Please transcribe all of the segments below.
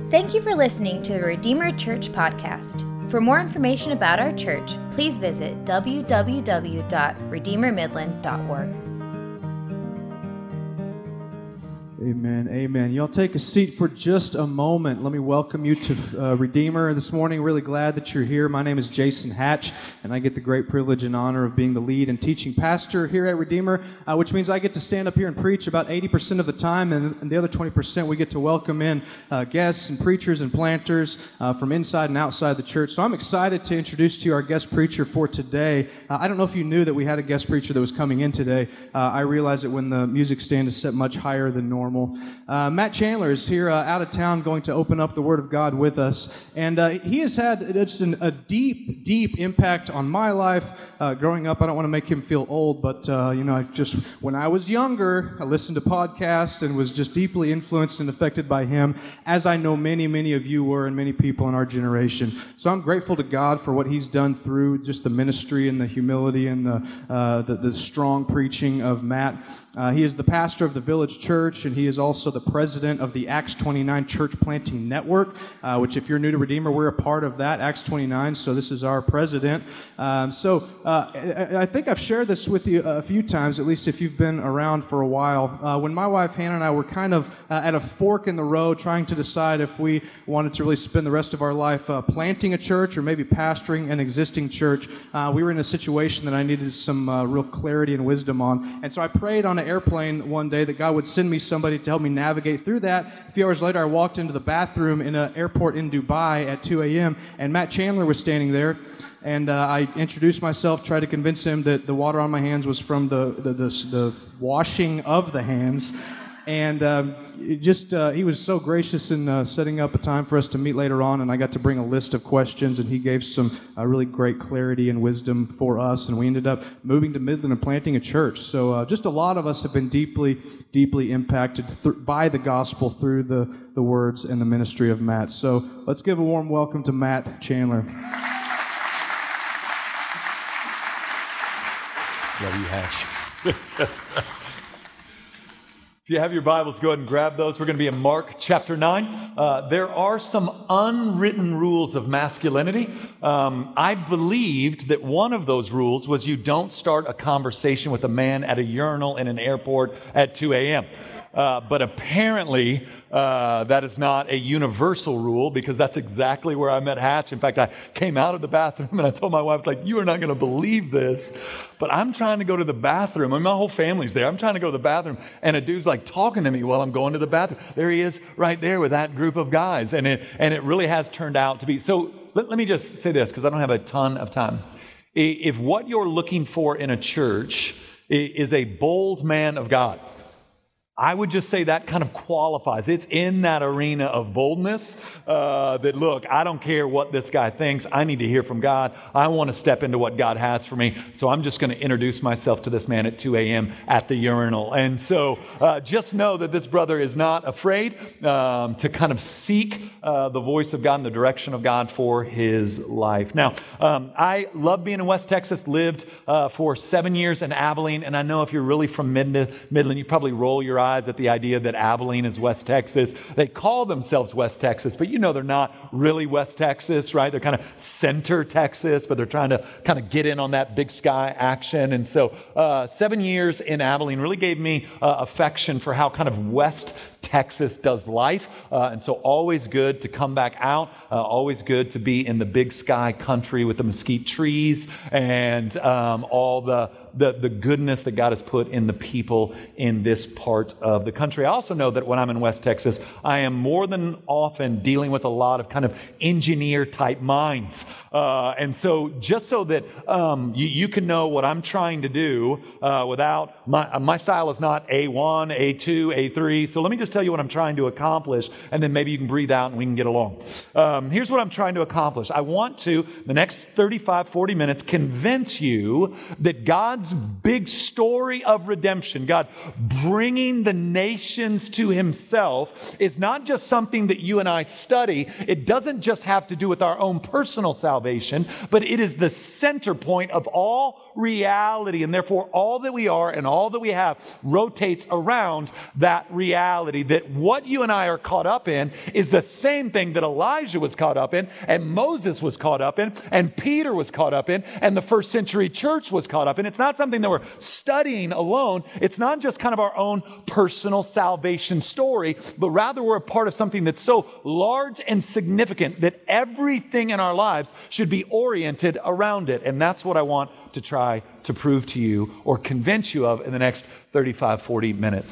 Thank you for listening to the Redeemer Church podcast. For more information about our church, please visit www.redeemermidland.org. Amen, amen. Y'all take a seat for just a moment. Let me welcome you to Redeemer this morning. Really glad that you're here. My name is Jason Hatch, and I get the great privilege and honor of being the lead and teaching pastor here at Redeemer, which means I get to stand up here and preach about 80% of the time, and the other 20% we get to welcome in guests and preachers and planters from inside and outside the church. So I'm excited to introduce to you our guest preacher for today. I don't know if you knew that we had a guest preacher that was coming in today. I realized it when the music stand is set much higher than normal. Matt Chandler is here out of town going to open up the Word of God with us. And he has had just a deep, deep impact on my life growing up. I don't want to make him feel old, but when I was younger, I listened to podcasts and was just deeply influenced and affected by him, as I know many, many of you were and many people in our generation. So I'm grateful to God for what he's done through just the ministry and the humility and the strong preaching of Matt. He is the pastor of the Village Church, and he is also the president of the Acts 29 Church Planting Network, which if you're new to Redeemer, we're a part of that, Acts 29, so this is our president. I think I've shared this with you a few times, at least if you've been around for a while. When my wife Hannah and I were kind of at a fork in the road trying to decide if we wanted to really spend the rest of our life planting a church or maybe pastoring an existing church, we were in a situation that I needed some real clarity and wisdom on. And so I prayed on an airplane one day that God would send me somebody to help me navigate through that. A few hours later, I walked into the bathroom in an airport in Dubai at 2 a.m., and Matt Chandler was standing there, and I introduced myself, tried to convince him that the water on my hands was from the washing of the hands, and he was so gracious in setting up a time for us to meet later on, and I got to bring a list of questions, and he gave some really great clarity and wisdom for us, and we ended up moving to Midland and planting a church. So just a lot of us have been deeply, deeply impacted by the gospel through the words and the ministry of Matt. So let's give a warm welcome to Matt Chandler. Love you, Hatch. If you have your Bibles, go ahead and grab those. We're going to be in Mark chapter 9. There are some unwritten rules of masculinity. I believed that one of those rules was you don't start a conversation with a man at a urinal in an airport at 2 a.m. But apparently, that is not a universal rule, because that's exactly where I met Hatch. In fact, I came out of the bathroom and I told my wife, you are not going to believe this, but I'm trying to go to the bathroom. My whole family's there. I'm trying to go to the bathroom, and a dude's talking to me while I'm going to the bathroom. There he is right there with that group of guys. And it really has turned out to be. So let me just say this, because I don't have a ton of time. If what you're looking for in a church is a bold man of God, I would just say that kind of qualifies. It's in that arena of boldness that, look, I don't care what this guy thinks. I need to hear from God. I want to step into what God has for me. So I'm just going to introduce myself to this man at 2 a.m. at the urinal. And so just know that this brother is not afraid to kind of seek the voice of God and the direction of God for his life. Now, I love being in West Texas, lived for 7 years in Abilene. And I know if you're really from Midland, you probably roll your eyes at the idea that Abilene is West Texas. They call themselves West Texas, but they're not really West Texas, right? They're kind of center Texas, but they're trying to kind of get in on that big sky action. And so 7 years in Abilene really gave me affection for how kind of West Texas does life. And so always good to come back out, always good to be in the big sky country with the mesquite trees and all the goodness that God has put in the people in this part of the country. I also know that when I'm in West Texas, I am more than often dealing with a lot of kind of engineer type minds. And so just so that you can know what I'm trying to do without, my style is not A1, A2, A3. So let me just tell you what I'm trying to accomplish, and then maybe you can breathe out and we can get along. Here's what I'm trying to accomplish. I want to, the next 35, 40 minutes, convince you that God's big story of redemption, God bringing the nations to himself, is not just something that you and I study. It doesn't just have to do with our own personal salvation, but it is the center point of all reality, and therefore all that we are and all that we have rotates around that reality, that what you and I are caught up in is the same thing that Elijah was caught up in, and Moses was caught up in, and Peter was caught up in, and the first century church was caught up in. It's not something that we're studying alone. It's not just kind of our own personal salvation story, but rather we're a part of something that's so large and significant that everything in our lives should be oriented around it. And that's what I want to try to prove to you or convince you of in the next 35, 40 minutes.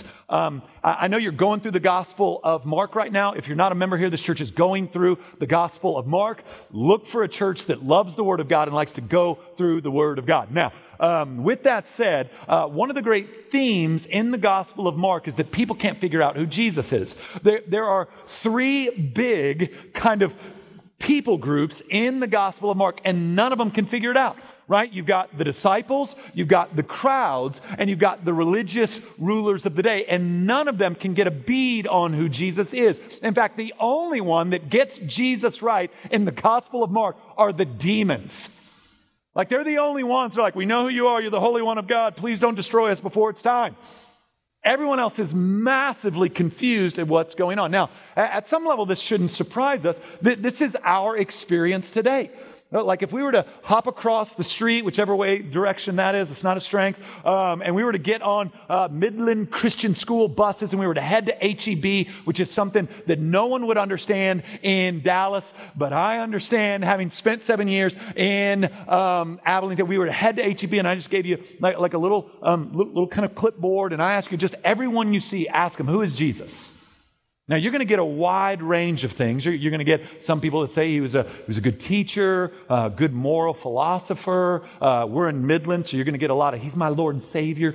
I know you're going through the Gospel of Mark right now. If you're not a member here, this church is going through the Gospel of Mark. Look for a church that loves the Word of God and likes to go through the Word of God. Now, with that said, one of the great themes in the Gospel of Mark is that people can't figure out who Jesus is. There are three big kind of people groups in the Gospel of Mark, and none of them can figure it out. Right? You've got the disciples, you've got the crowds, and you've got the religious rulers of the day, and none of them can get a bead on who Jesus is. In fact, the only one that gets Jesus right in the Gospel of Mark are the demons. Like, they're the only ones that are like, we know who you are, you're the Holy One of God, please don't destroy us before it's time. Everyone else is massively confused at what's going on. Now, at some level, this shouldn't surprise us. This is our experience today. Like if we were to hop across the street, whichever way direction that is, it's not a strength, and we were to get on Midland Christian School buses and we were to head to HEB, which is something that no one would understand in Dallas, but I understand having spent 7 years in Abilene, that we were to head to HEB, and I just gave you like a little kind of clipboard, and I ask you, just everyone you see, ask them, who is Jesus? Now, you're going to get a wide range of things. You're going to get some people that say he was a good teacher, a good moral philosopher. We're in Midland, so you're going to get a lot of, he's my Lord and Savior.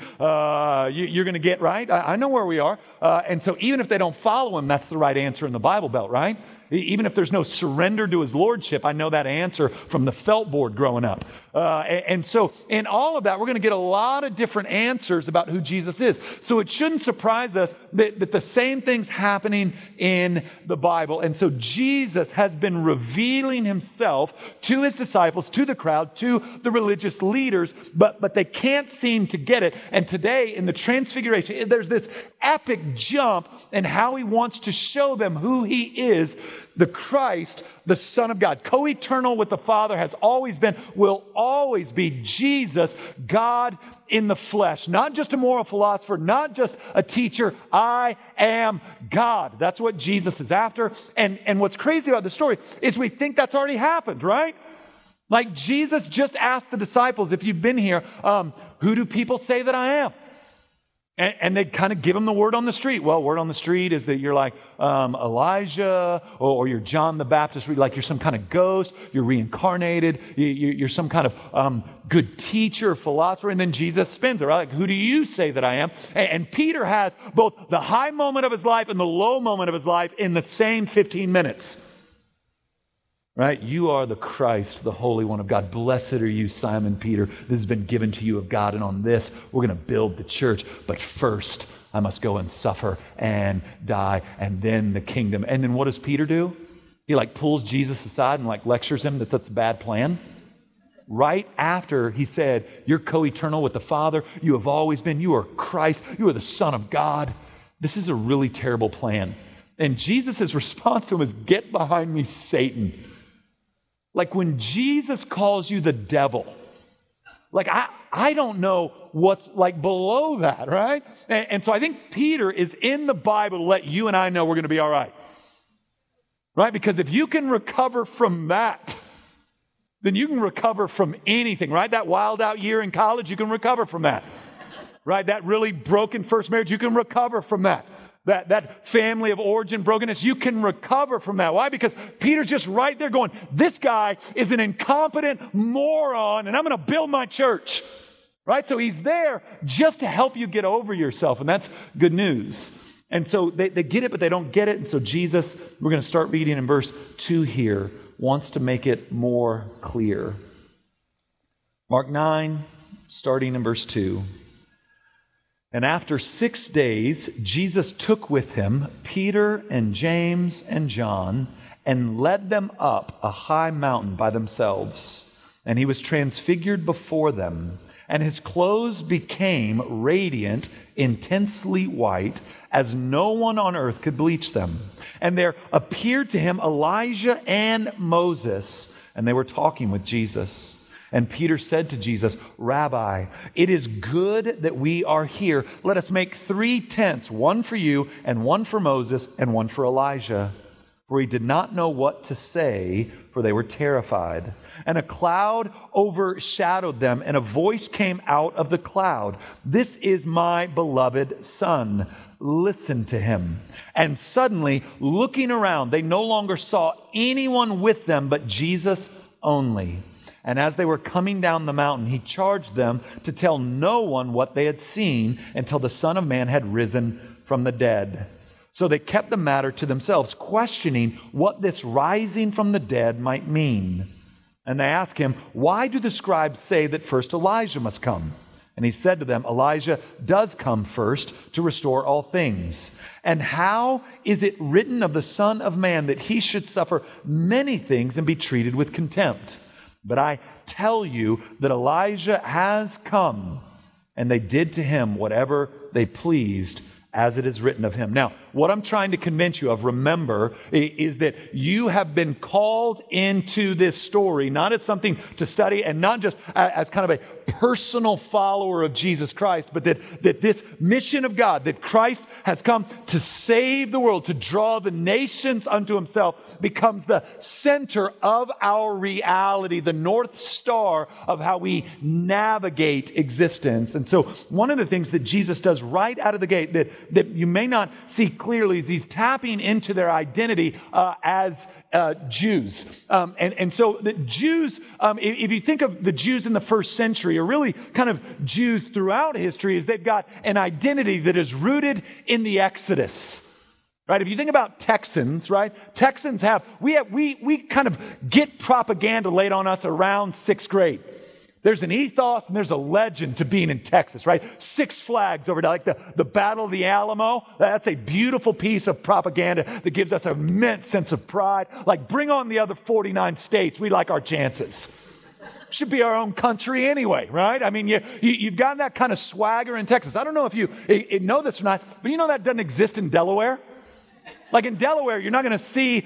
You're going to get, right? I know where we are. And so even if they don't follow him, that's the right answer in the Bible Belt, right? Even if there's no surrender to his lordship, I know that answer from the felt board growing up. And so in all of that, we're going to get a lot of different answers about who Jesus is. So it shouldn't surprise us that the same thing's happening in the Bible. And so Jesus has been revealing himself to his disciples, to the crowd, to the religious leaders, but they can't seem to get it. And today in the Transfiguration, there's this epic jump in how he wants to show them who he is, the Christ, the Son of God. Co-eternal with the Father, has always been, will always be Jesus, God in the flesh. Not just a moral philosopher, not just a teacher. I am God. That's what Jesus is after. And what's crazy about the story is we think that's already happened, right? Like Jesus just asked the disciples, if you've been here, who do people say that I am? And they kind of give him the word on the street. Well, word on the street is that you're like Elijah, or you're John the Baptist, like you're some kind of ghost, you're reincarnated, you're some kind of good teacher, philosopher. And then Jesus spins it, right? Like, who do you say that I am? And Peter has both the high moment of his life and the low moment of his life in the same 15 minutes. Right? You are the Christ, the Holy One of God. Blessed are you, Simon Peter. This has been given to you of God, and on this we're going to build the church. But first, I must go and suffer and die, and then the kingdom. And then what does Peter do? He pulls Jesus aside and lectures him that that's a bad plan. Right after he said, you're co-eternal with the Father. You have always been. You are Christ. You are the Son of God. This is a really terrible plan. And Jesus' response to him is, get behind me, Satan. Like when Jesus calls you the devil, I don't know what's below that, right? And so I think Peter is in the Bible to let you and I know we're going to be all right. Right? Because if you can recover from that, then you can recover from anything, right? That wild out year in college, you can recover from that. Right? That really broken first marriage, you can recover from that. That family of origin brokenness, you can recover from that. Why? Because Peter's just right there going, this guy is an incompetent moron, and I'm going to build my church. Right? So he's there just to help you get over yourself, and that's good news. And so they get it, but they don't get it. And so Jesus, we're going to start reading in verse 2 here, wants to make it more clear. Mark 9, starting in verse 2. And after 6 days, Jesus took with him Peter and James and John and led them up a high mountain by themselves. And he was transfigured before them. and his clothes became radiant, intensely white, as no one on earth could bleach them. And there appeared to him Elijah and Moses, and they were talking with Jesus. And Peter said to Jesus, "Rabbi, it is good that we are here. Let us make 3 tents, one for you, and one for Moses, and one for Elijah." For he did not know what to say, for they were terrified. And a cloud overshadowed them, and a voice came out of the cloud. "This is my beloved Son. Listen to him." And suddenly, looking around, they no longer saw anyone with them but Jesus only. And as they were coming down the mountain, he charged them to tell no one what they had seen until the Son of Man had risen from the dead. So they kept the matter to themselves, questioning what this rising from the dead might mean. And they asked him, "Why do the scribes say that first Elijah must come?" And he said to them, "Elijah does come first to restore all things. And how is it written of the Son of Man that he should suffer many things and be treated with contempt? But I tell you that Elijah has come, and they did to him whatever they pleased, as it is written of him." Now, what I'm trying to convince you of, remember, is that you have been called into this story, not as something to study and not just as kind of a personal follower of Jesus Christ, but that this mission of God, that Christ has come to save the world, to draw the nations unto himself, becomes the center of our reality, the North Star of how we navigate existence. And so one of the things that Jesus does right out of the gate that you may not see clearly is he's tapping into their identity as Jews. And so the Jews, if you think of the Jews in the first century, or really kind of Jews throughout history, is they've got an identity that is rooted in the Exodus. Right? If you think about Texans, right? Texans we kind of get propaganda laid on us around 6th grade. There's an ethos and there's a legend to being in Texas, right? 6 Flags over there, like the Battle of the Alamo. That's a beautiful piece of propaganda that gives us an immense sense of pride. Like, bring on the other 49 states. We like our chances. Should be our own country anyway, right? I mean, you've got that kind of swagger in Texas. I don't know if you know this or not, but you know that doesn't exist in Delaware? Like in Delaware, you're not going to see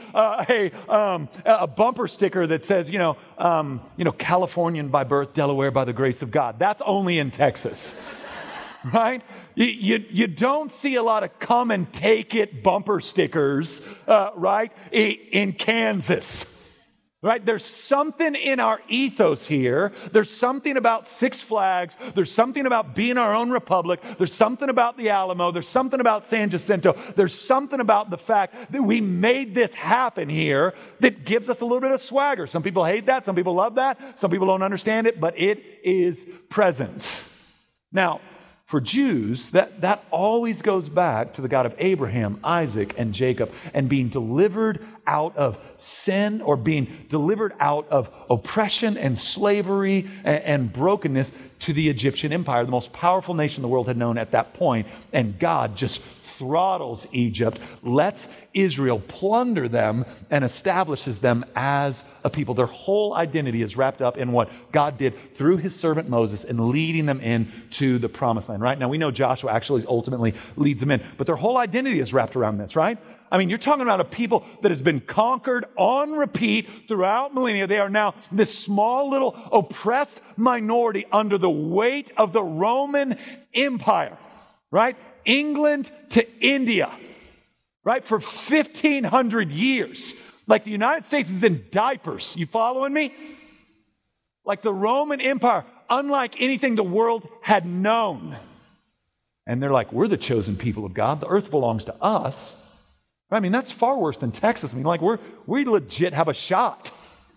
a bumper sticker that says, Californian by birth, Delaware by the grace of God. That's only in Texas, right? You don't see a lot of come and take it bumper stickers, right, in Kansas. Right? There's something in our ethos here. There's something about 6 Flags. There's something about being our own republic. There's something about the Alamo. There's something about San Jacinto. There's something about the fact that we made this happen here that gives us a little bit of swagger. Some people hate that. Some people love that. Some people don't understand it, but it is present. Now, for Jews, that always goes back to the God of Abraham, Isaac, and Jacob, and being delivered out of sin, or being delivered out of oppression and slavery and brokenness to the Egyptian Empire, the most powerful nation the world had known at that point. And God just throttles Egypt, lets Israel plunder them, and establishes them as a people. Their whole identity is wrapped up in what God did through his servant Moses in leading them into the promised land, right? Now, we know Joshua actually ultimately leads them in, but their whole identity is wrapped around this, right? I mean, you're talking about a people that has been conquered on repeat throughout millennia. They are now this small little oppressed minority under the weight of the Roman Empire, right? England to India, right? For 1,500 years. Like the United States is in diapers. You following me? Like the Roman Empire, unlike anything the world had known. And they're like, we're the chosen people of God. The earth belongs to us. I mean, that's far worse than Texas. I mean, like we legit have a shot.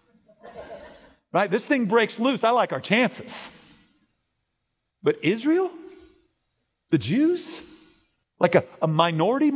Right? This thing breaks loose. I like our chances. But Israel? The Jews? Like a minority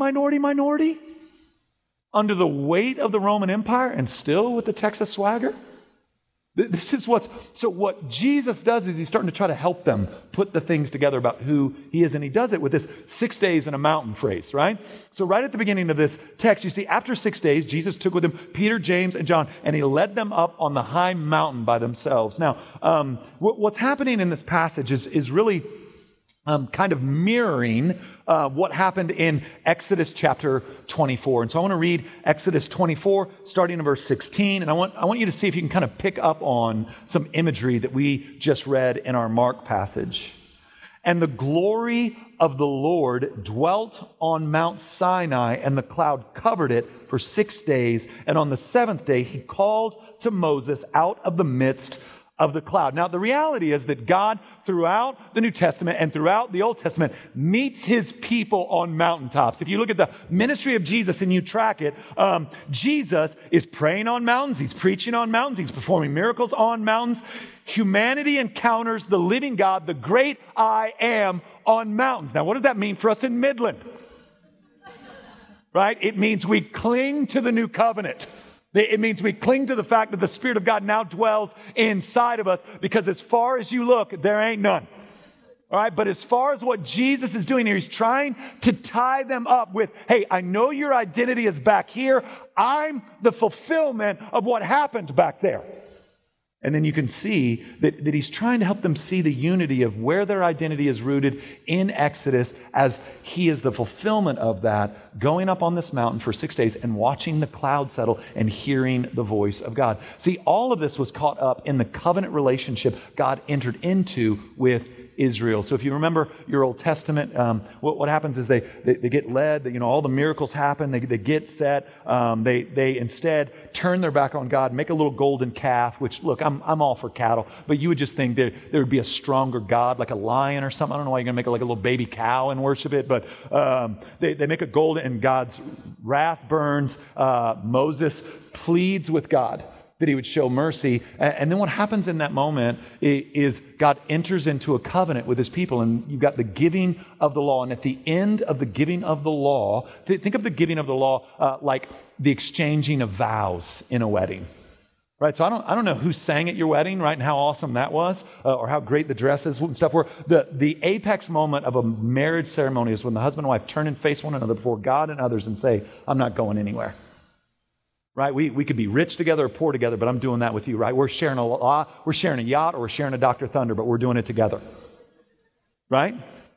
under the weight of the Roman Empire and still with the Texas swagger? So what Jesus does is he's starting to try to help them put the things together about who he is. And he does it with this 6 days in a mountain phrase, right? So right at the beginning of this text, you see, after 6 days, Jesus took with him Peter, James, and John, and he led them up on the high mountain by themselves. Now, what's happening in this passage is really kind of mirroring what happened in Exodus chapter 24. And so I want to read Exodus 24, starting in verse 16. And I want you to see if you can kind of pick up on some imagery that we just read in our Mark passage. And the glory of the Lord dwelt on Mount Sinai, and the cloud covered it for 6 days. And on the seventh day, he called to Moses out of the midst of the cloud. Now, the reality is that God, throughout the New Testament and throughout the Old Testament, meets his people on mountaintops. If you look at the ministry of Jesus and you track it, Jesus is praying on mountains, he's preaching on mountains, he's performing miracles on mountains. Humanity encounters the living God, the great I Am, on mountains. Now, what does that mean for us in Midland? Right? It means we cling to the new covenant. It means we cling to the fact that the Spirit of God now dwells inside of us, because as far as you look, there ain't none. All right, but as far as what Jesus is doing here, he's trying to tie them up with, hey, I know your identity is back here. I'm the fulfillment of what happened back there. And then you can see that he's trying to help them see the unity of where their identity is rooted in Exodus, as he is the fulfillment of that, going up on this mountain for 6 days and watching the cloud settle and hearing the voice of God. See, all of this was caught up in the covenant relationship God entered into with Israel. So if you remember your Old Testament, what happens is they get led, all the miracles happen, they get set, they instead turn their back on God, make a little golden calf, which, look, I'm all for cattle, but you would just think there would be a stronger God, like a lion or something. I don't know why you're going to make it like a little baby cow and worship it, but they make a golden, and God's wrath burns. Moses pleads with God that he would show mercy. And then what happens in that moment is God enters into a covenant with his people, and you've got the giving of the law. And at the end of the giving of the law, think of the giving of the law like the exchanging of vows in a wedding. Right? So I don't know who sang at your wedding, right, and how awesome that was, or how great the dresses and stuff were. The apex moment of a marriage ceremony is when the husband and wife turn and face one another before God and others and say, I'm not going anywhere. Right? We could be rich together or poor together, but I'm doing that with you, right? We're sharing we're sharing a yacht, or we're sharing a Dr. Thunder, but we're doing it together. Right?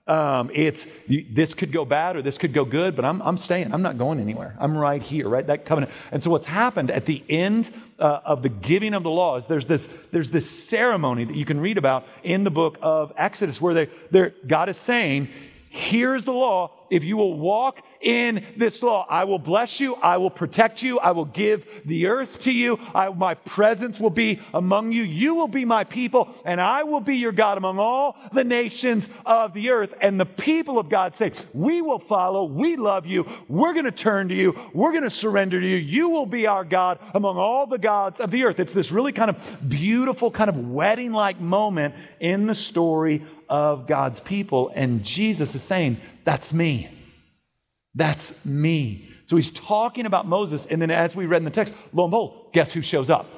This could go bad or this could go good, but I'm staying. I'm not going anywhere. I'm right here, right? That covenant. And so what's happened at the end of the giving of the law is there's this ceremony that you can read about in the book of Exodus, where God is saying, here's the law. If you will walk in this law, I will bless you, I will protect you, I will give the earth to you, my presence will be among you, you will be my people, and I will be your God among all the nations of the earth. And the people of God say, we will follow, we love you, we're going to turn to you, we're going to surrender to you, you will be our God among all the gods of the earth. It's this really kind of beautiful, kind of wedding-like moment in the story of God's people, and Jesus is saying, that's me. That's me. So he's talking about Moses, and then as we read in the text, lo and behold, guess who shows up?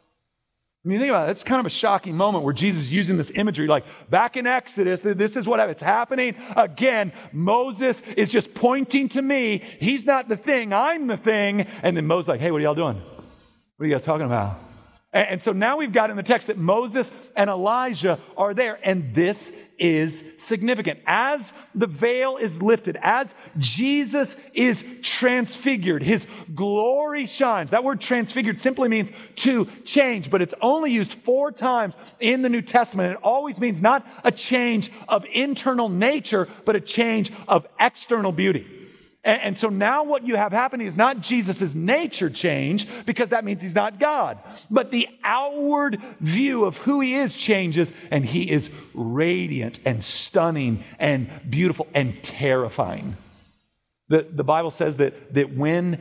I mean, think about it. It's kind of a shocking moment where Jesus is using this imagery, like back in Exodus, this is what it's happening again. Moses is just pointing to me. He's not the thing, I'm the thing. And then Moses is like, hey, what are y'all doing? What are you guys talking about? And so now we've got in the text that Moses and Elijah are there. And this is significant. As the veil is lifted, as Jesus is transfigured, his glory shines. That word transfigured simply means to change, but it's only used 4 times in the New Testament. It always means not a change of internal nature, but a change of external beauty. And so now what you have happening is not Jesus' nature change, because that means he's not God, but the outward view of who he is changes, and he is radiant and stunning and beautiful and terrifying. The Bible says that when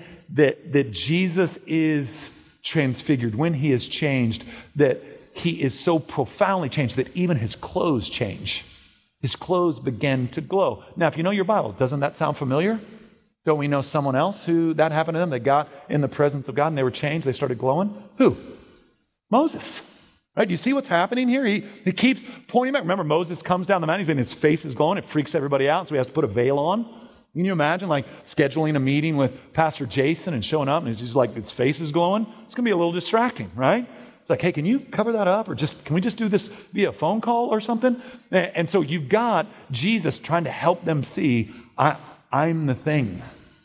Jesus is transfigured, when he is changed, that he is so profoundly changed that even his clothes change. His clothes begin to glow. Now, if you know your Bible, doesn't that sound familiar? Don't we know someone else who that happened to them? They got in the presence of God and they were changed. They started glowing. Who? Moses. Right? Do you see what's happening here? He keeps pointing back. Remember, Moses comes down the mountain, his face is glowing, it freaks everybody out, so he has to put a veil on. Can you imagine like scheduling a meeting with Pastor Jason and showing up and he's just like, his face is glowing? It's going to be a little distracting, right? It's like, hey, can you cover that up? Or can we just do this via phone call or something? And so you've got Jesus trying to help them see, I'm the thing.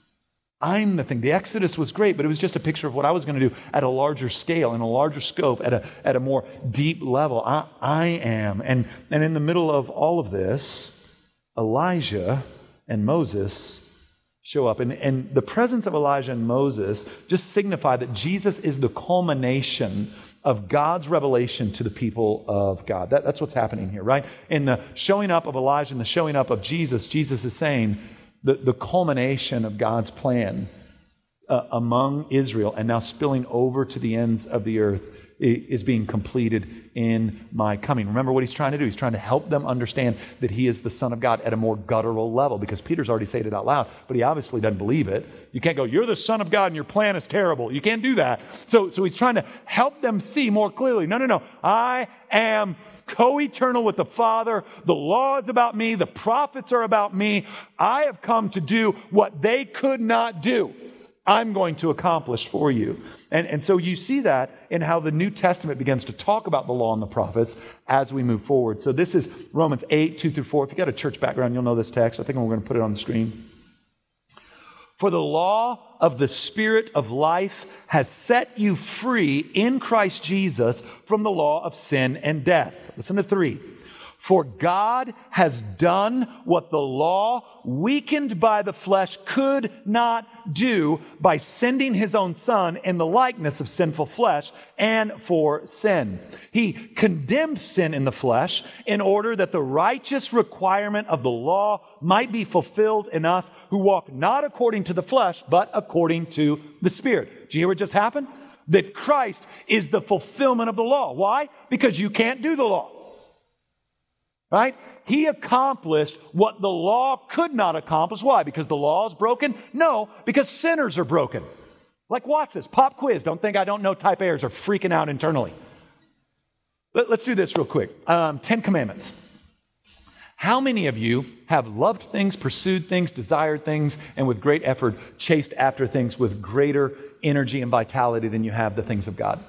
I'm the thing. The Exodus was great, but it was just a picture of what I was going to do at a larger scale, in a larger scope, at a more deep level. I am. And in the middle of all of this, Elijah and Moses show up. And the presence of Elijah and Moses just signify that Jesus is the culmination of God's revelation to the people of God. That's what's happening here, right? In the showing up of Elijah and the showing up of Jesus, Jesus is saying, the culmination of God's plan among Israel and now spilling over to the ends of the earth is being completed in my coming. Remember what he's trying to do? He's trying to help them understand that he is the Son of God at a more guttural level, because Peter's already said it out loud, but he obviously doesn't believe it. You can't go, you're the Son of God and your plan is terrible. You can't do that. So he's trying to help them see more clearly. No. I am co-eternal with the Father. The law is about me. The prophets are about me. I have come to do what they could not do. I'm going to accomplish for you. And so you see that in how the New Testament begins to talk about the law and the prophets as we move forward. So this is Romans 8, 2-4. If you've got a church background, you'll know this text. I think we're going to put it on the screen. For the law of the Spirit of life has set you free in Christ Jesus from the law of sin and death. Listen to 3. For God has done what the law, weakened by the flesh, could not do by sending his own Son in the likeness of sinful flesh and for sin. He condemned sin in the flesh in order that the righteous requirement of the law might be fulfilled in us who walk not according to the flesh, but according to the Spirit. Do you hear what just happened? That Christ is the fulfillment of the law. Why? Because you can't do the law. Right? He accomplished what the law could not accomplish. Why? Because the law is broken? No, because sinners are broken. Like, watch this. Pop quiz. Don't think I don't know type A's are freaking out internally. Let's do this real quick. 10 Commandments. How many of you have loved things, pursued things, desired things, and with great effort chased after things with greater energy and vitality than you have the things of God?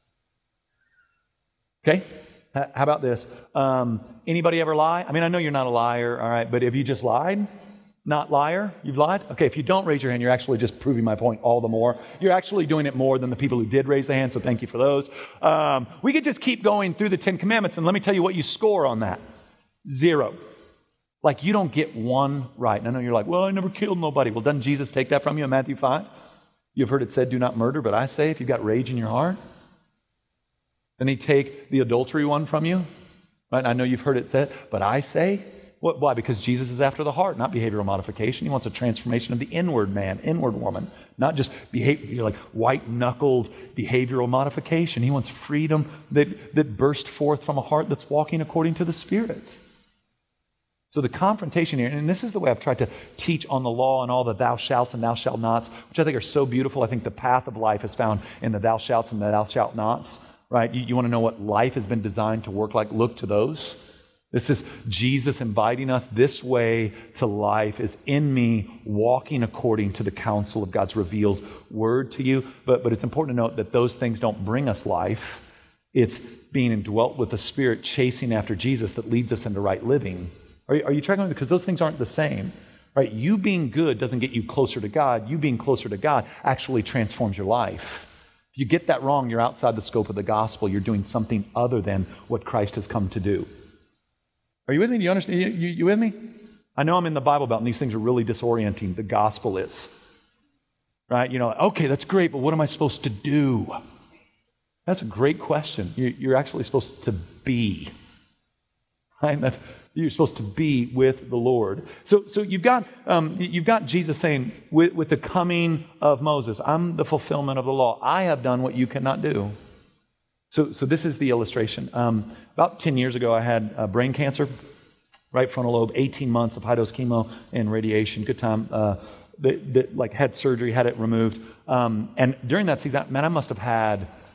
Okay? How about this? Anybody ever lie? I mean, I know you're not a liar, all right, but have you just lied? Not liar? You've lied? Okay, if you don't raise your hand, you're actually just proving my point all the more. You're actually doing it more than the people who did raise their hand, so thank you for those. We could just keep going through the 10 Commandments, and let me tell you what you score on that. 0. Like, you don't get one right. And I know you're like, well, I never killed nobody. Well, doesn't Jesus take that from you in Matthew 5? You've heard it said, do not murder, but I say, if you've got rage in your heart, then he take the adultery one from you. Right? I know you've heard it said, but I say, why? Because Jesus is after the heart, not behavioral modification. He wants a transformation of the inward man, inward woman, not just behavior, like white-knuckled behavioral modification. He wants freedom that bursts forth from a heart that's walking according to the Spirit. So the confrontation here, and this is the way I've tried to teach on the law and all the thou shalts and thou shalt nots, which I think are so beautiful. I think the path of life is found in the thou shalts and the thou shalt nots. Right? You want to know what life has been designed to work like? Look to those. This is Jesus inviting us. This way to life is in me, walking according to the counsel of God's revealed word to you. But it's important to note that those things don't bring us life. It's being indwelt with the Spirit, chasing after Jesus, that leads us into right living. Are you tracking? Because those things aren't the same. Right? You being good doesn't get you closer to God. You being closer to God actually transforms your life. You get that wrong, you're outside the scope of the gospel. You're doing something other than what Christ has come to do. Are you with me? Do you understand? You with me? I know I'm in the Bible Belt, and these things are really disorienting. The gospel is. Right? Okay, that's great, but what am I supposed to do? That's a great question. You're actually supposed to be. Right? You're supposed to be with the Lord. So you've got Jesus saying, with the coming of Moses, I'm the fulfillment of the law. I have done what you cannot do. So this is the illustration. About 10 years ago, I had brain cancer, right frontal lobe, 18 months of high-dose chemo and radiation. Good time. Had surgery, had it removed. And during that season, man, I must have had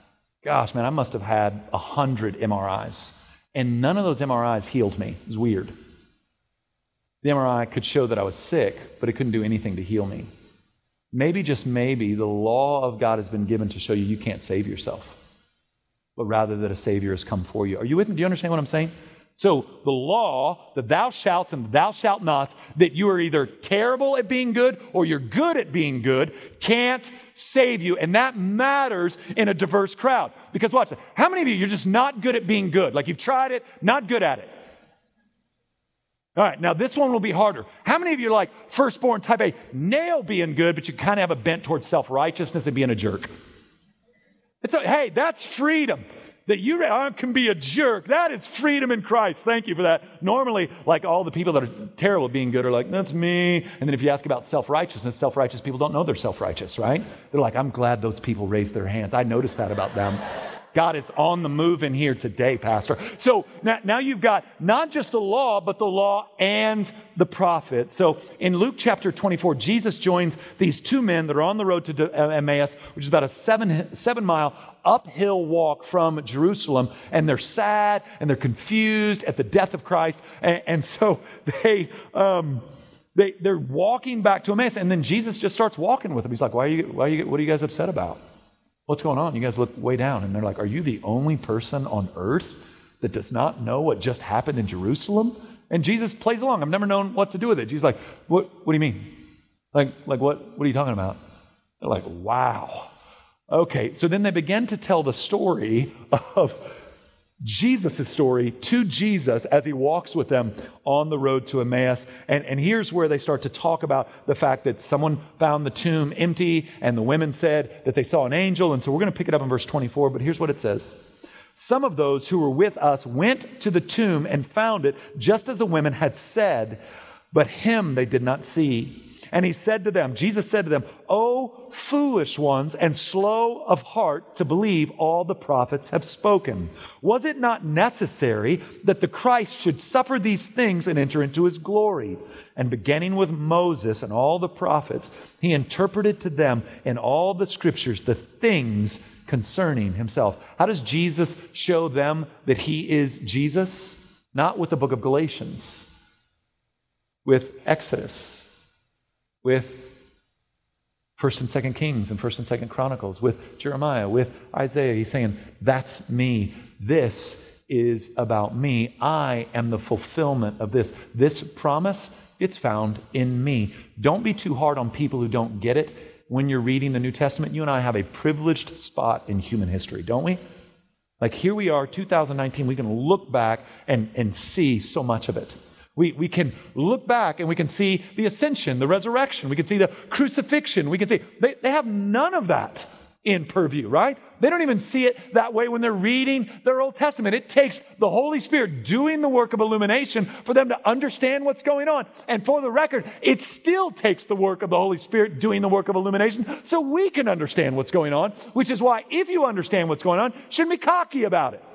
Gosh, man, I must have had 100 MRIs. And none of those MRIs healed me. It was weird. The MRI could show that I was sick, but it couldn't do anything to heal me. Maybe, just maybe, the law of God has been given to show you can't save yourself, but rather that a Savior has come for you. Are you with me? Do you understand what I'm saying? So the law, the thou shalt and the thou shalt nots, that you are either terrible at being good or you're good at being good, can't save you. And that matters in a diverse crowd. Because watch this. How many of you, you're just not good at being good? Like you've tried it, not good at it. All right, now this one will be harder. How many of you are like firstborn type A, nail being good, but you kind of have a bent towards self-righteousness and being a jerk? Hey, that's freedom. That you can be a jerk. That is freedom in Christ. Thank you for that. Normally, like all the people that are terrible at being good are like, that's me. And then if you ask about self-righteousness, self-righteous people don't know they're self-righteous, right? They're like, I'm glad those people raised their hands. I noticed that about them. God is on the move in here today, Pastor. So now you've got not just the law, but the law and the prophet. So in Luke chapter 24, Jesus joins these two men that are on the road to Emmaus, which is about a 7-mile uphill walk from Jerusalem. And they're sad and they're confused at the death of Christ. And so they're walking back to Emmaus. And then Jesus just starts walking with them. He's like, what are you guys upset about? What's going on? You guys look way down. And they're like, are you the only person on earth that does not know what just happened in Jerusalem? And Jesus plays along. I've never known what to do with it. Jesus is like, what do you mean? Like what are you talking about? They're like, wow. Okay, so then they begin to tell the story of Jesus' story to Jesus as he walks with them on the road to Emmaus. And here's where they start to talk about the fact that someone found the tomb empty and the women said that they saw an angel. And so we're going to pick it up in verse 24, but here's what it says. Some of those who were with us went to the tomb and found it just as the women had said, but him they did not see. And he said to them, Jesus said to them, O foolish ones and slow of heart to believe all the prophets have spoken. Was it not necessary that the Christ should suffer these things and enter into his glory? And beginning with Moses and all the prophets, he interpreted to them in all the scriptures the things concerning himself. How does Jesus show them that he is Jesus? Not with the book of Galatians, with Exodus, with 1st and 2nd Kings and 1st and 2nd Chronicles, with Jeremiah, with Isaiah. He's saying, that's me. This is about me. I am the fulfillment of this. This promise, it's found in me. Don't be too hard on people who don't get it. When you're reading the New Testament, you and I have a privileged spot in human history, don't we? Like here we are, 2019, we can look back and see so much of it. We can look back and we can see the ascension, the resurrection. We can see the crucifixion. We can see they have none of that in purview, right? They don't even see it that way when they're reading their Old Testament. It takes the Holy Spirit doing the work of illumination for them to understand what's going on. And for the record, it still takes the work of the Holy Spirit doing the work of illumination so we can understand what's going on, which is why if you understand what's going on, you shouldn't be cocky about it.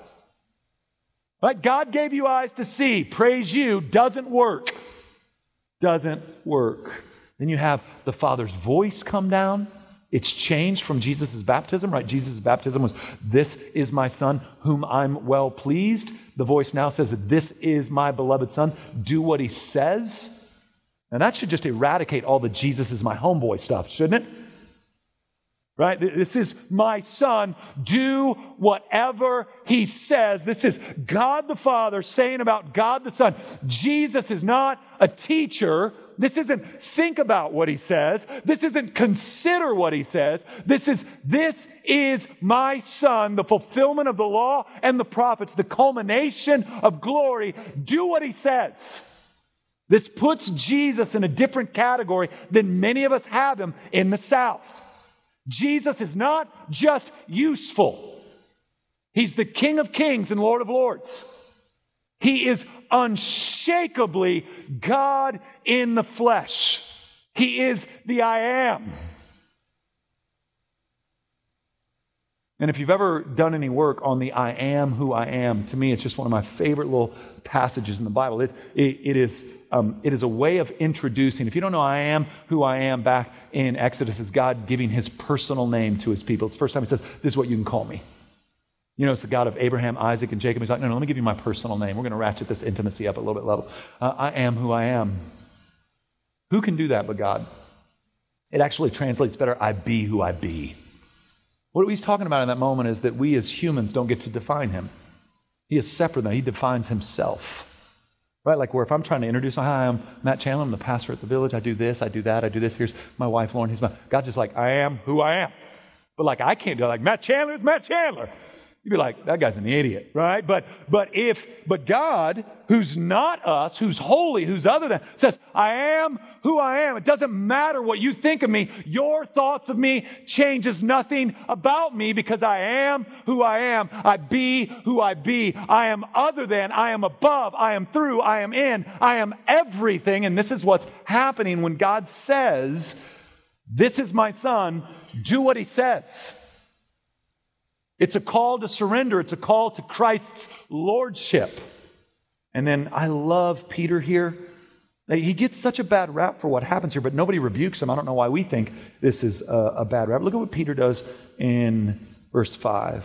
Right? God gave you eyes to see. Praise you. Doesn't work. Doesn't work. Then you have the Father's voice come down. It's changed from Jesus' baptism, right? Jesus' baptism was, this is my Son whom I'm well pleased. The voice now says that this is my beloved Son. Do what he says. And that should just eradicate all the Jesus is my homeboy stuff, shouldn't it? Right? This is my Son. Do whatever he says. This is God the Father saying about God the Son. Jesus is not a teacher. This isn't think about what he says. This isn't consider what he says. This is my Son, the fulfillment of the law and the prophets, the culmination of glory. Do what he says. This puts Jesus in a different category than many of us have him in the South. Jesus is not just useful. He's the King of Kings and Lord of Lords. He is unshakably God in the flesh. He is the I am. And if you've ever done any work on the I am who I am, to me it's just one of my favorite little passages in the Bible. It is a way of introducing. If you don't know I am who I am, back in Exodus is God giving his personal name to his people. It's the first time he says, this is what you can call me. You know, it's the God of Abraham, Isaac, and Jacob. He's like, no, let me give you my personal name. We're going to ratchet this intimacy up a little bit level. I am who I am. Who can do that but God? It actually translates better, I be who I be. What he's talking about in that moment is that we as humans don't get to define him. He is separate than that. He defines himself. Right? Like where if I'm trying to introduce, hi, I'm Matt Chandler, I'm the pastor at the Village. I do this, I do that, I do this. Here's my wife, Lauren. God's just like, I am who I am. But like, I can't do it. Like, Matt Chandler is Matt Chandler. You'd be like, that guy's an idiot, right? But God, who's not us, who's holy, who's other than, says, I am who I am. It doesn't matter what you think of me. Your thoughts of me changes nothing about me because I am who I am. I be who I be. I am other than, I am above, I am through, I am in, I am everything. And this is what's happening when God says, this is my son, do what he says. It's a call to surrender. It's a call to Christ's lordship. And then I love Peter here. He gets such a bad rap for what happens here, but nobody rebukes him. I don't know why we think this is a bad rap. Look at what Peter does in verse 5.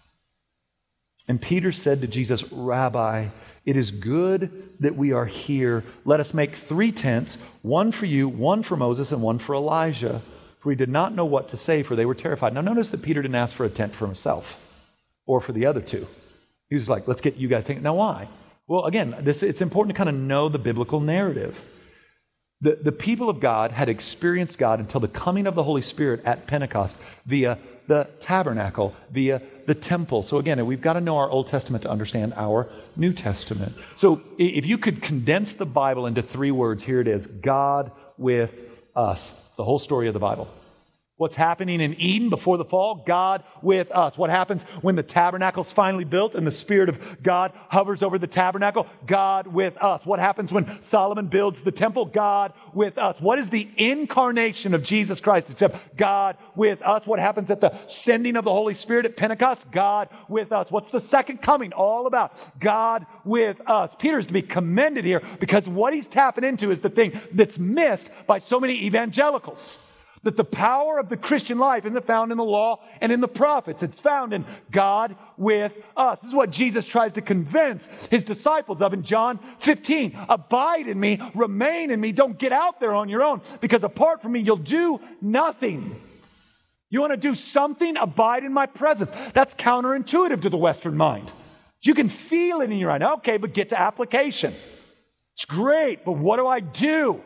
And Peter said to Jesus, Rabbi, it is good that we are here. Let us make 3 tents, one for you, one for Moses, and one for Elijah. For he did not know what to say, for they were terrified. Now notice that Peter didn't ask for a tent for himself or for the other two. He was like, let's get you guys taken. Now why? Well, again, it's important to kind of know the biblical narrative. The people of God had experienced God until the coming of the Holy Spirit at Pentecost via the tabernacle, via the temple. So again, we've got to know our Old Testament to understand our New Testament. So if you could condense the Bible into 3 words, here it is: God with us. It's the whole story of the Bible. What's happening in Eden before the fall? God with us. What happens when the tabernacle's finally built and the Spirit of God hovers over the tabernacle? God with us. What happens when Solomon builds the temple? God with us. What is the incarnation of Jesus Christ except God with us? What happens at the sending of the Holy Spirit at Pentecost? God with us. What's the second coming all about? God with us. Peter's to be commended here because what he's tapping into is the thing that's missed by so many evangelicals. That the power of the Christian life isn't found in the law and in the prophets. It's found in God with us. This is what Jesus tries to convince his disciples of in John 15. Abide in me, remain in me. Don't get out there on your own, because apart from me, you'll do nothing. You want to do something? Abide in my presence. That's counterintuitive to the Western mind. You can feel it in your mind. Okay, but get to application. It's great, but what do I do?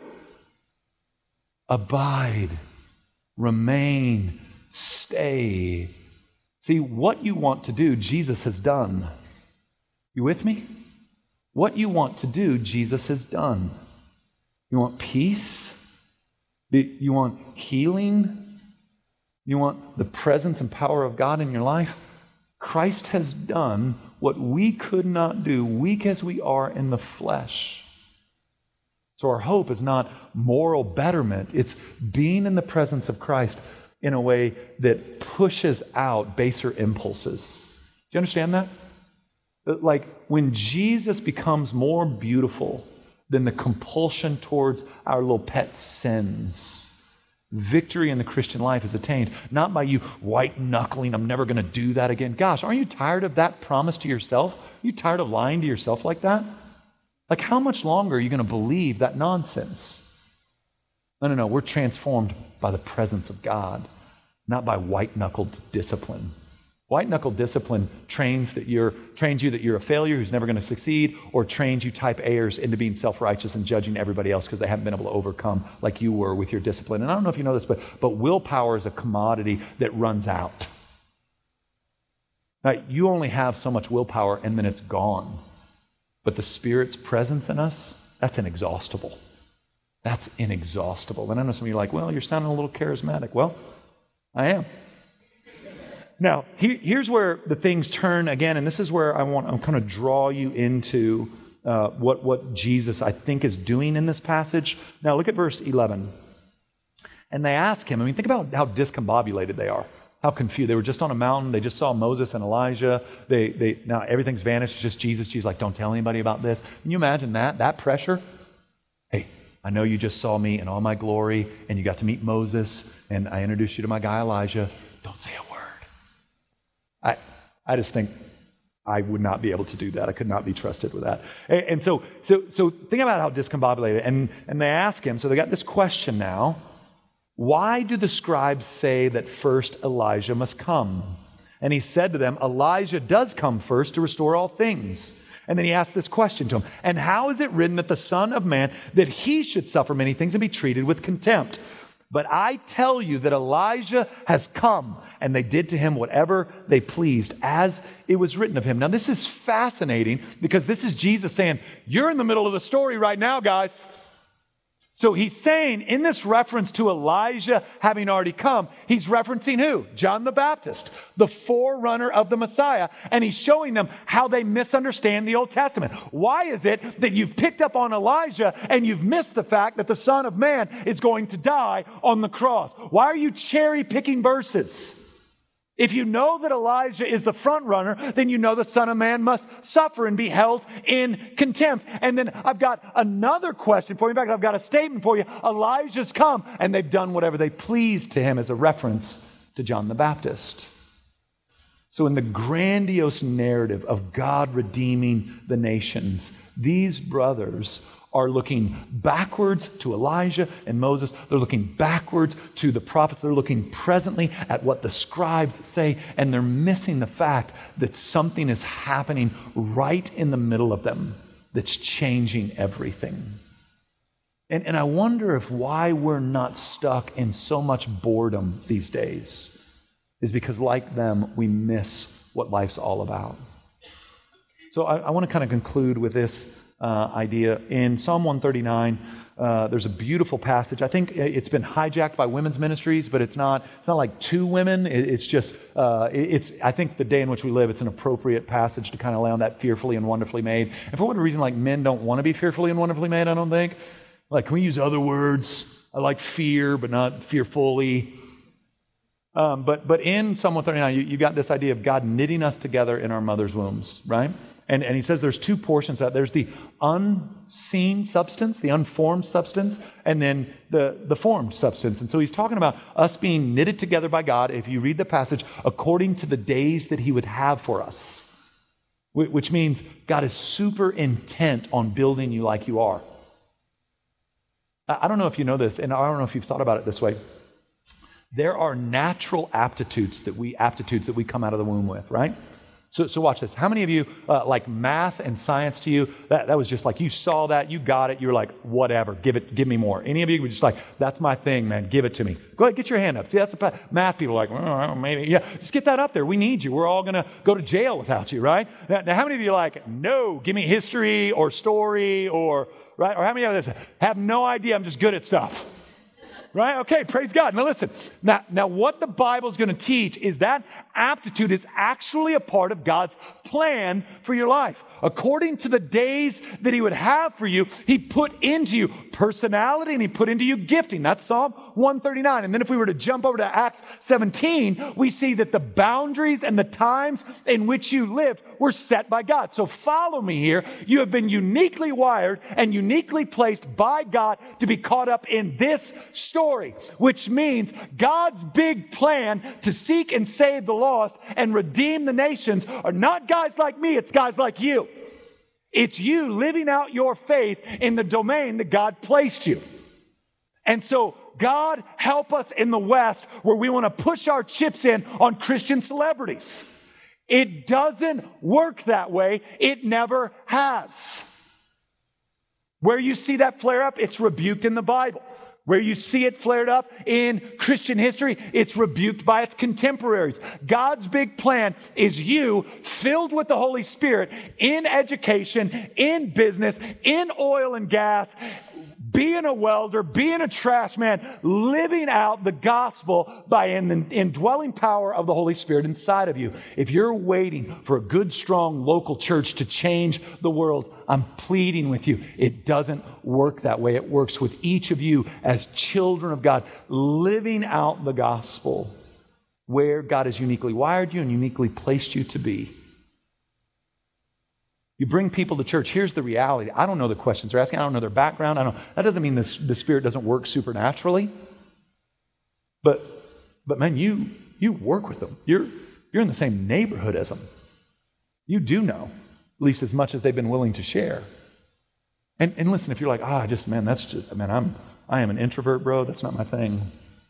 Abide. Remain, stay. See, what you want to do, Jesus has done. You with me? What you want to do, Jesus has done. You want peace? You want healing? You want the presence and power of God in your life? Christ has done what we could not do, weak as we are in the flesh. So our hope is not moral betterment. It's being in the presence of Christ in a way that pushes out baser impulses. Do you understand that? Like when Jesus becomes more beautiful than the compulsion towards our little pet sins, victory in the Christian life is attained, not by you white-knuckling, I'm never going to do that again. Gosh, aren't you tired of that promise to yourself? Are you tired of lying to yourself like that? Like, how much longer are you going to believe that nonsense? No. We're transformed by the presence of God, not by white-knuckled discipline. White-knuckled discipline trains you that you're a failure who's never going to succeed, or trains you type A's into being self-righteous and judging everybody else because they haven't been able to overcome like you were with your discipline. And I don't know if you know this, but willpower is a commodity that runs out. Now, you only have so much willpower and then it's gone. But the Spirit's presence in us, that's inexhaustible. That's inexhaustible. And I know some of you are like, well, you're sounding a little charismatic. Well, I am. Now, here's where the things turn again, and this is where I'm kind of draw you into what Jesus, I think, is doing in this passage. Now, look at verse 11. And they ask him, think about how discombobulated they are. How confused. They were just on a mountain. They just saw Moses and Elijah. Now everything's vanished. It's just Jesus. Jesus like, don't tell anybody about this. Can you imagine that pressure? Hey, I know you just saw me in all my glory, and you got to meet Moses, and I introduced you to my guy Elijah. Don't say a word. I just think I would not be able to do that. I could not be trusted with that. And so think about how discombobulated. And they ask him, so they got this question now. Why do the scribes say that first Elijah must come? And he said to them, Elijah does come first to restore all things. And then he asked this question to him. And how is it written that the Son of Man, that he should suffer many things and be treated with contempt? But I tell you that Elijah has come, and they did to him whatever they pleased, as it was written of him. Now, this is fascinating because this is Jesus saying, you're in the middle of the story right now, guys. So he's saying, in this reference to Elijah having already come, he's referencing who? John the Baptist, the forerunner of the Messiah. And he's showing them how they misunderstand the Old Testament. Why is it that you've picked up on Elijah and you've missed the fact that the Son of Man is going to die on the cross? Why are you cherry picking verses? If you know that Elijah is the front runner, then you know the Son of Man must suffer and be held in contempt. And then I've got another question for you. In fact, I've got a statement for you. Elijah's come, and they've done whatever they pleased to him, as a reference to John the Baptist. So in the grandiose narrative of God redeeming the nations, these brothers are looking backwards to Elijah and Moses. They're looking backwards to the prophets. They're looking presently at what the scribes say, and they're missing the fact that something is happening right in the middle of them that's changing everything. And I wonder if why we're not stuck in so much boredom these days is because, like them, we miss what life's all about. So I want to kind of conclude with this idea. In Psalm 139, there's a beautiful passage. I think it's been hijacked by women's ministries, but it's not like to women. It's just, I think the day in which we live, it's an appropriate passage to kind of lay on that fearfully and wonderfully made. And for whatever reason, like, men don't want to be fearfully and wonderfully made, I don't think. Like, can we use other words? I like fear, but not fearfully. But in Psalm 139, you got this idea of God knitting us together in our mother's wombs, right? And he says there's two portions of that. There's the unseen substance, the unformed substance, and then the formed substance. And so he's talking about us being knitted together by God, if you read the passage, according to the days that he would have for us. Which means God is super intent on building you like you are. I don't know if you know this, and I don't know if you've thought about it this way. There are natural aptitudes that we come out of the womb with, right? So watch this. How many of you, like math and science to you, that was just like, you saw that, you got it, you were like, whatever, give me more. Any of you were just like, that's my thing, man, give it to me. Go ahead, get your hand up. See, that's the math people are like, well, maybe, yeah, just get that up there. We need you. We're all going to go to jail without you, right? Now, how many of you are like, no, give me history or story or, right? Or how many of us have no idea, I'm just good at stuff? Right? Okay, praise God. Now listen, now what the Bible's going to teach is that aptitude is actually a part of God's plan for your life. According to the days that he would have for you, he put into you personality and he put into you gifting. That's Psalm 139. And then if we were to jump over to Acts 17, we see that the boundaries and the times in which you lived were set by God. So follow me here. You have been uniquely wired and uniquely placed by God to be caught up in this story, which means God's big plan to seek and save the lost and redeem the nations are not guys like me, it's guys like you. It's you living out your faith in the domain that God placed you. And so, God, help us in the West where we want to push our chips in on Christian celebrities. It doesn't work that way. It never has. Where you see that flare up, it's rebuked in the Bible. Where you see it flared up in Christian history, it's rebuked by its contemporaries. God's big plan is you filled with the Holy Spirit in education, in business, in oil and gas, being a welder, being a trash man, living out the gospel by the indwelling power of the Holy Spirit inside of you. If you're waiting for a good, strong local church to change the world, I'm pleading with you. It doesn't work that way. It works with each of you as children of God, living out the gospel where God has uniquely wired you and uniquely placed you to be. You bring people to church. Here's the reality. I don't know the questions they're asking. I don't know their background. That doesn't mean the Spirit doesn't work supernaturally. But man, you work with them. You're You're in the same neighborhood as them. You do know, at least as much as they've been willing to share. And listen, if you're like, I am an introvert, bro. That's not my thing.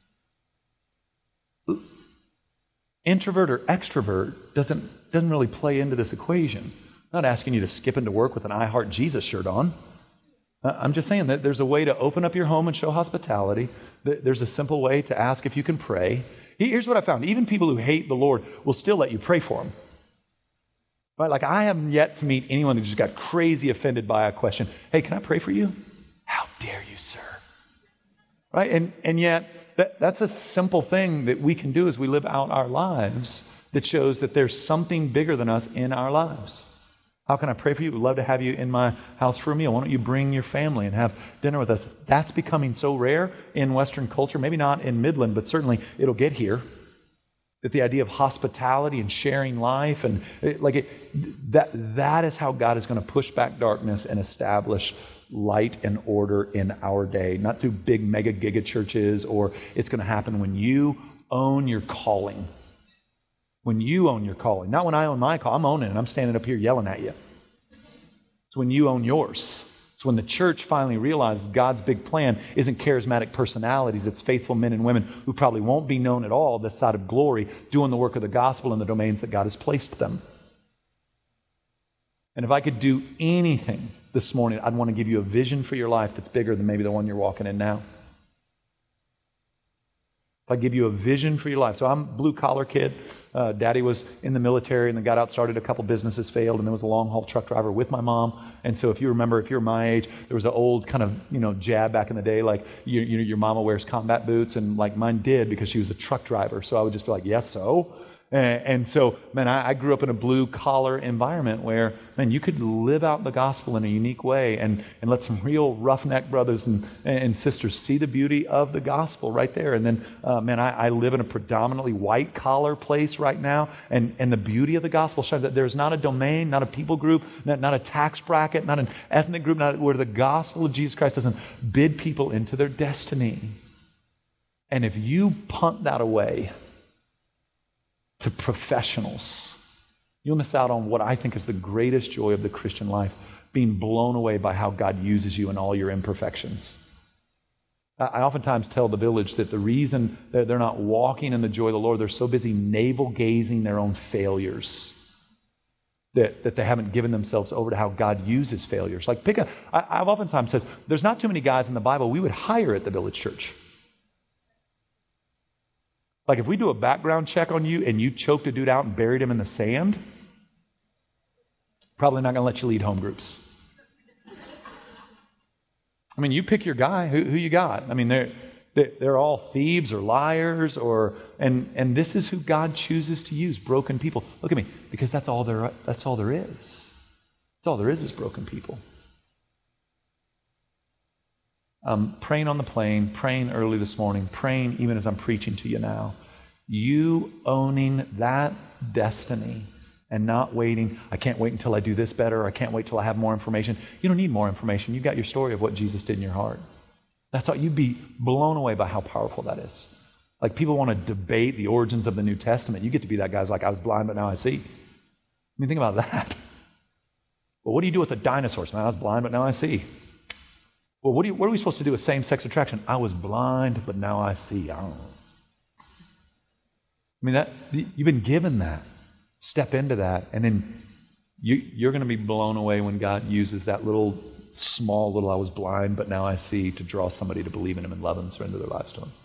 Introvert or extrovert doesn't really play into this equation. I'm not asking you to skip into work with an I Heart Jesus shirt on. I'm just saying that there's a way to open up your home and show hospitality. There's a simple way to ask if you can pray. Here's what I found. Even people who hate the Lord will still let you pray for them. Right? Like, I haven't yet to meet anyone who just got crazy offended by a question. Hey, can I pray for you? How dare you, sir? Right? And yet, that's a simple thing that we can do as we live out our lives that shows that there's something bigger than us in our lives. How can I pray for you? We'd love to have you in my house for a meal. Why don't you bring your family and have dinner with us? That's becoming so rare in Western culture, maybe not in Midland, but certainly it'll get here. That the idea of hospitality and sharing life, and that is how God is going to push back darkness and establish light and order in our day. Not through big mega giga churches, or it's going to happen when you own your calling. When you own your calling. Not when I own my call. I'm owning it. I'm standing up here yelling at you. It's when you own yours. It's when the church finally realizes God's big plan isn't charismatic personalities. It's faithful men and women who probably won't be known at all this side of glory, doing the work of the gospel in the domains that God has placed them. And if I could do anything this morning, I'd want to give you a vision for your life that's bigger than maybe the one you're walking in now. If I give you a vision for your life. So I'm a blue-collar kid. Daddy was in the military and then got out, started a couple businesses, failed, and then was a long-haul truck driver with my mom. And so if you remember, if you're my age, there was an old kind of, jab back in the day, like your mama wears combat boots, and like mine did because she was a truck driver. So I would just be like, yes, so? And so, man, I grew up in a blue-collar environment where, man, you could live out the gospel in a unique way and let some real roughneck brothers and sisters see the beauty of the gospel right there. And then, I live in a predominantly white-collar place right now, and the beauty of the gospel shows that there's not a domain, not a people group, not a tax bracket, not an ethnic group, not where the gospel of Jesus Christ doesn't bid people into their destiny. And if you punt that away to professionals, you'll miss out on what I think is the greatest joy of the Christian life, being blown away by how God uses you in all your imperfections. I oftentimes tell the village that the reason that they're not walking in the joy of the Lord, they're so busy navel-gazing their own failures that they haven't given themselves over to how God uses failures. Like I've oftentimes said, there's not too many guys in the Bible we would hire at the village church. Like if we do a background check on you and you choked a dude out and buried him in the sand, probably not going to let you lead home groups. I mean, you pick your guy. Who you got? I mean, they're all thieves or liars, and this is who God chooses to use, broken people. Look at me, because that's all there is. That's all there is broken people. Praying on the plane, praying early this morning, praying even as I'm preaching to you now. You owning that destiny and not waiting, I can't wait until I do this better, or I can't wait till I have more information. You don't need more information. You've got your story of what Jesus did in your heart. That's how you'd be blown away by how powerful that is. Like people want to debate the origins of the New Testament. You get to be that guy's like, I was blind, but now I see. I mean, think about that. Well, what do you do with the dinosaurs? Man, I was blind, but now I see. Well, what are we supposed to do with same-sex attraction? I was blind, but now I see. I don't know. I mean, you've been given that. Step into that, and then you're going to be blown away when God uses that small I was blind, but now I see, to draw somebody to believe in Him and love Him and surrender their lives to Him.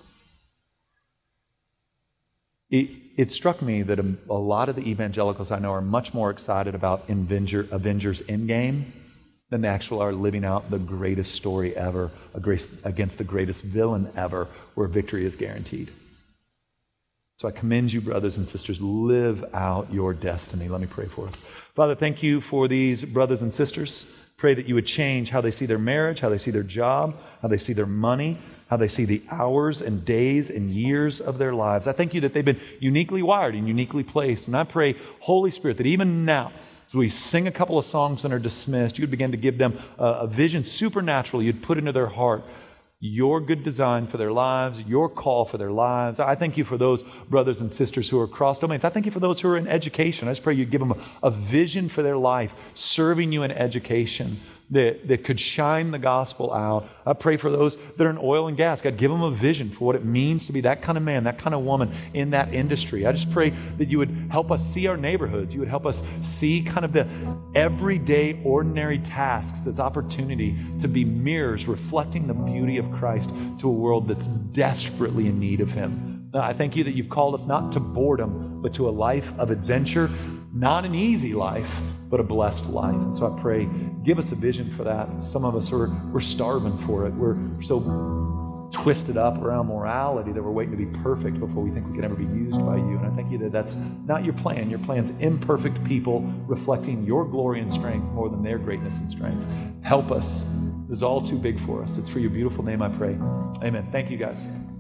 It struck me that a lot of the evangelicals I know are much more excited about Avengers Endgame than they actually are living out the greatest story ever against the greatest villain ever, where victory is guaranteed. So I commend you, brothers and sisters. Live out your destiny. Let me pray for us. Father, thank you for these brothers and sisters. Pray that you would change how they see their marriage, how they see their job, how they see their money, how they see the hours and days and years of their lives. I thank you that they've been uniquely wired and uniquely placed. And I pray, Holy Spirit, that even now, as we sing a couple of songs and are dismissed, you'd begin to give them a vision supernaturally you'd put into their heart your good design for their lives, your call for their lives. I thank you for those brothers and sisters who are cross domains. I thank you for those who are in education. I just pray you give them a vision for their life, serving you in education that could shine the gospel out. I pray for those that are in oil and gas. God, give them a vision for what it means to be that kind of man, that kind of woman in that industry. I just pray that you would help us see our neighborhoods. You would help us see kind of the everyday, ordinary tasks as opportunity to be mirrors reflecting the beauty of Christ to a world that's desperately in need of Him. I thank you that you've called us not to boredom, but to a life of adventure. Not an easy life, but a blessed life. And so I pray, give us a vision for that. Some of us we're starving for it. We're so twisted up around morality that we're waiting to be perfect before we think we can ever be used by you. And I thank you that that's not your plan. Your plan's imperfect people reflecting your glory and strength more than their greatness and strength. Help us. This is all too big for us. It's for your beautiful name I pray. Amen. Thank you, guys.